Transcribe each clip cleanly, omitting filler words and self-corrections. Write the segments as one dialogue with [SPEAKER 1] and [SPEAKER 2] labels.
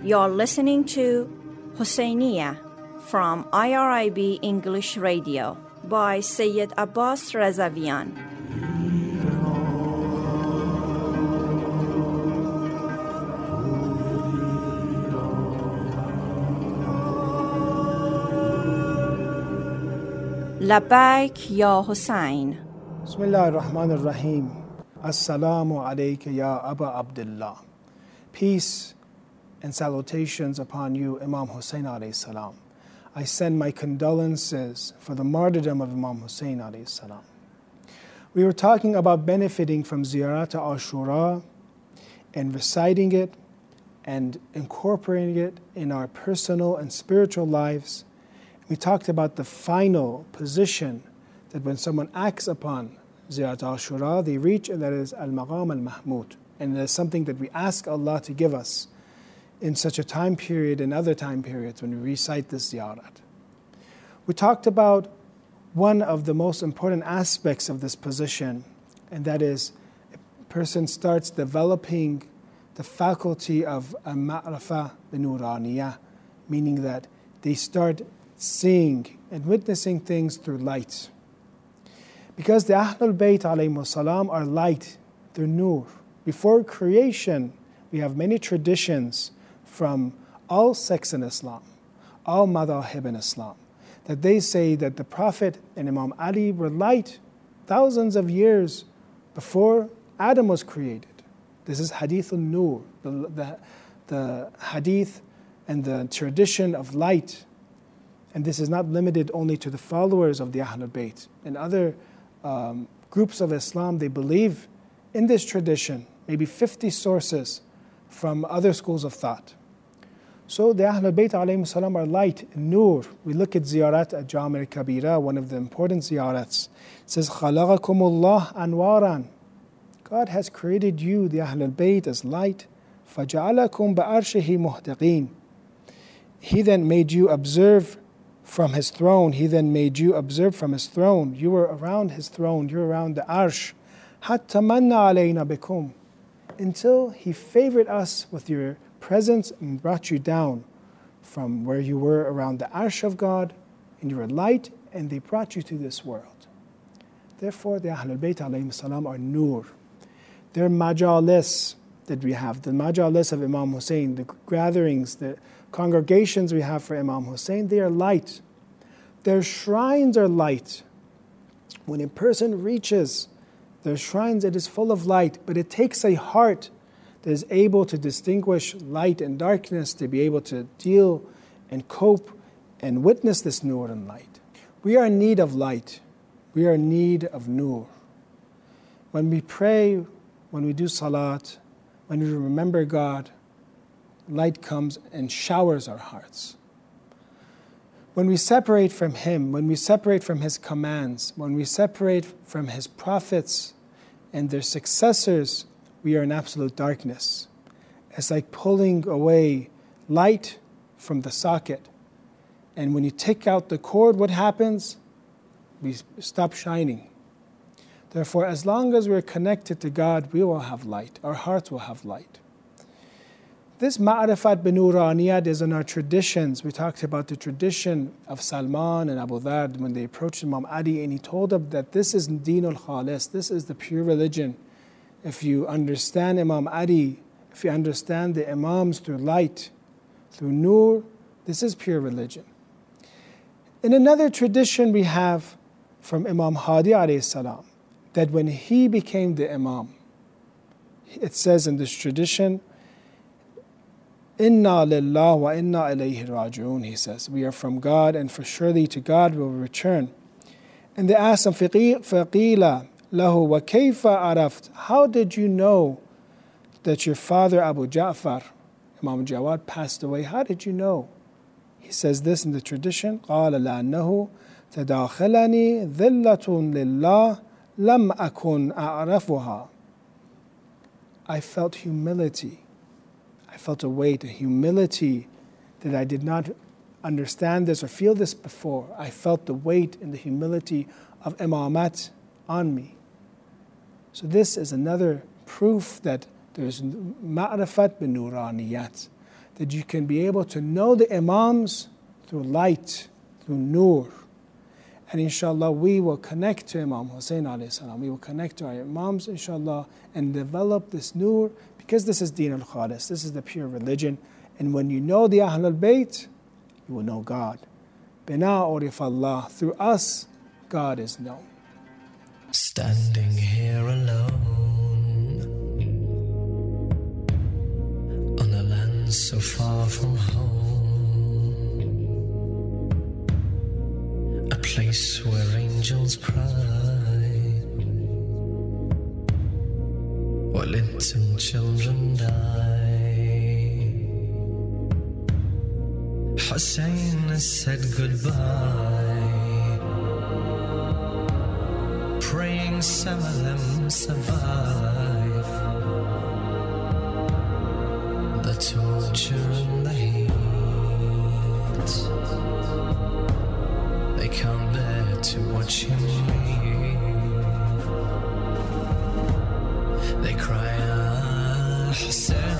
[SPEAKER 1] You're listening to Husseiniya from IRIB English Radio by Sayyid Abbas Razavian. Labbaik ya Hussein.
[SPEAKER 2] Bismillah ar-Rahman ar-Rahim. Assalamu alayka ya Aba Abdullah. Peace and salutations upon you, Imam Hussein alayhi salam. I send my condolences for the martyrdom of Imam Hussein alayhi salam. We were talking about benefiting from Ziyarat Ashura and reciting it and incorporating it in our personal and spiritual lives. We talked about the final position that when someone acts upon Ziyarat Ashura, they reach, and that is Al-Maqam Al-Mahmud. And it is something that we ask Allah to give us in such a time period and other time periods when we recite this ziyarat. We talked about one of the most important aspects of this position, and that is a person starts developing the faculty of al-ma'rifah bin-nuraniyah, meaning that they start seeing and witnessing things through light. Because the Ahlul Bayt alayhimus salam are light, they're nur. Before creation, we have many traditions from all sects in Islam, all madahib in Islam, that they say that the Prophet and Imam Ali were light thousands of years before Adam was created. This is Hadith al-Nur, the hadith and the tradition of light. And this is not limited only to the followers of the Ahlul Bayt. In other groups of Islam, they believe in this tradition, maybe 50 sources from other schools of thought. So the Ahlul Bayt alayhim salam are light, nur. We look at ziyarat at Jami' al-Kabira, one of the important ziyarats. It says, خَلَقَكُمُ اللَّهُ أَنْوَارًا. God has created you, the Ahlul Bayt, as light. فَجَعَلَكُمْ بَأَرْشِهِ مُهْتَقِينَ. He then made you observe from His throne. He then made you observe from His throne. You were around His throne. You were around the arsh. حَتَّى مَنَّ عَلَيْنَا بِكُمْ. Until He favored us with your presence and brought you down from where you were around the arsh of God, and you were light, and they brought you to this world. Therefore, the Ahlul Bayt alayhim salam are nur. Their majalis that we have, the majalis of Imam Hussein, the gatherings, the congregations we have for Imam Hussein, they are light. Their shrines are light. When a person reaches their shrines, it is full of light, but it takes a heart that is able to distinguish light and darkness, to be able to deal and cope and witness this nur and light. We are in need of light. We are in need of nur. When we pray, when we do salat, when we remember God, light comes and showers our hearts. When we separate from Him, when we separate from His commands, when we separate from His prophets and their successors, we are in absolute darkness. It's like pulling away light from the socket. And when you take out the cord, what happens? We stop shining. Therefore, as long as we're connected to God, we will have light. Our hearts will have light. This ma'rifat bin-nuraniyat is in our traditions. We talked about the tradition of Salman and Abu Dhar when they approached Imam Ali, and he told them that this is Deen al-Khalis, this is the pure religion. If you understand Imam Ali, if you understand the Imams through light, through nur, this is pure religion. In another tradition we have from Imam Hadi alayhi salam, that when he became the Imam, it says in this tradition, Inna lillah wa inna ilayhi raji'un, he says, we are from God and for surely to God we will return. And they asked him, فَقِيلَ lahu wa kayfa araft. How did you know that your father Abu Ja'far, Imam Jawad, passed away? How did you know? He says this in the tradition, قال لأنه تداخلني ذلة لله لم أكن أعرفها. I felt humility. I felt a weight, a humility that I did not understand this or feel this before. I felt the weight and the humility of imamat on me. So this is another proof that there's ma'rifat bin-nuraniyat. that you can be able to know the Imams through light, through nur. And inshallah, we will connect to Imam Hussein alayhi salam. We will connect to our Imams, inshallah, and develop this nur, because this is Deen al-Khalis, this is the pure religion. And when you know the Ahlul Bayt, you will know God. Bina urif Allah, through us, God is known.
[SPEAKER 3] Standing here alone on a land so far from home, a place where angels cry while little children die. Hussein has said goodbye, praying some of them survive the torture and the heat. They can't bear to watch him bleed. They cry, "Ah, Hussein,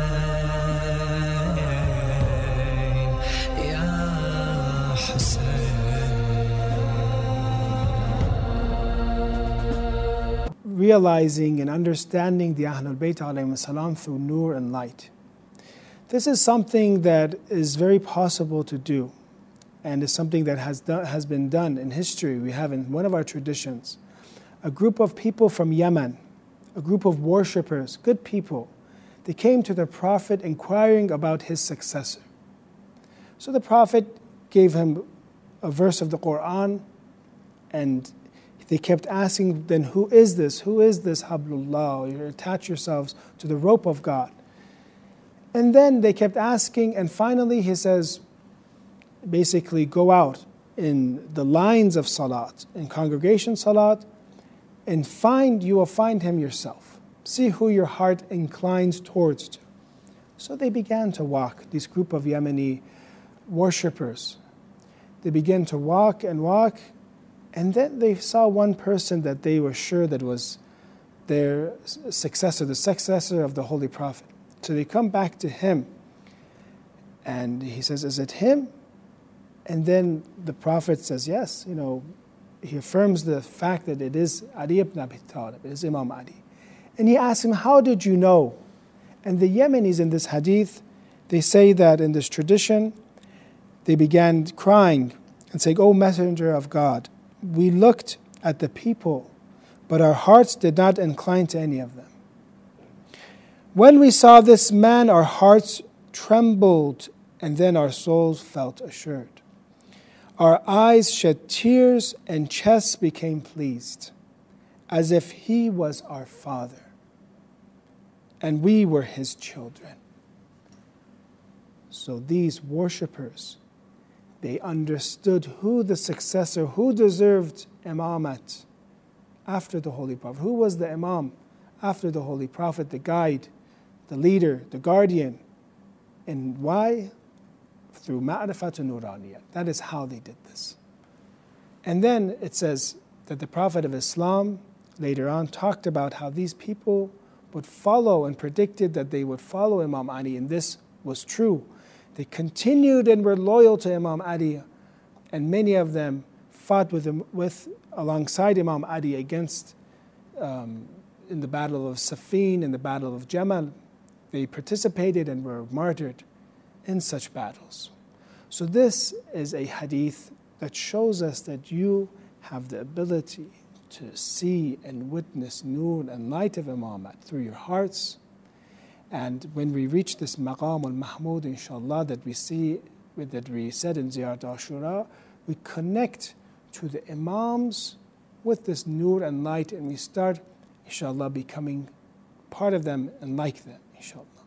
[SPEAKER 3] Ya Hussein."
[SPEAKER 2] Realizing and understanding the Ahlul Bayt alayhim salam through nur and light. This is something that is very possible to do, and is something that has been done in history. We have in one of our traditions a group of people from Yemen, a group of worshippers, good people. They came to the Prophet inquiring about his successor. So the Prophet gave him a verse of the Quran, and they kept asking, then who is this? Who is this Hablullah? You attach yourselves to the rope of God. And then they kept asking, and finally he says, basically go out in the lines of Salat, in congregation Salat, and you will find him yourself. See who your heart inclines towards to. So they began to walk, this group of Yemeni worshippers. They began to walk, and then they saw one person that they were sure that was their successor, the successor of the Holy Prophet. So they come back to him, and he says, is it him? And then the Prophet says, yes, he affirms the fact that it is Ali ibn Abi Talib, it is Imam Ali. And he asks him, how did you know? And the Yemenis in this hadith, they say that in this tradition, they began crying and saying, O Messenger of God, we looked at the people, but our hearts did not incline to any of them. When we saw this man, our hearts trembled, and then our souls felt assured. Our eyes shed tears, and chests became pleased, as if he was our father, and we were his children. So these worshippers, they understood who the successor, who deserved imamat after the Holy Prophet. Who was the imam after the Holy Prophet, the guide, the leader, the guardian. And why? Through ma'rifat nuraniyat. That is how they did this. And then it says that the Prophet of Islam later on talked about how these people would follow and predicted that they would follow Imam Ali, and this was true. They continued and were loyal to Imam Ali, and many of them fought alongside Imam Ali against in the battle of Siffin, in the battle of Jamal. They participated and were martyred in such battles. So this is a hadith that shows us that you have the ability to see and witness nur and light of imamat through your hearts. And when we reach this maqam al-mahmud, inshallah, that we said in Ziyarat Ashura, we connect to the imams with this nur and light, and we start, inshallah, becoming part of them and like them, inshallah.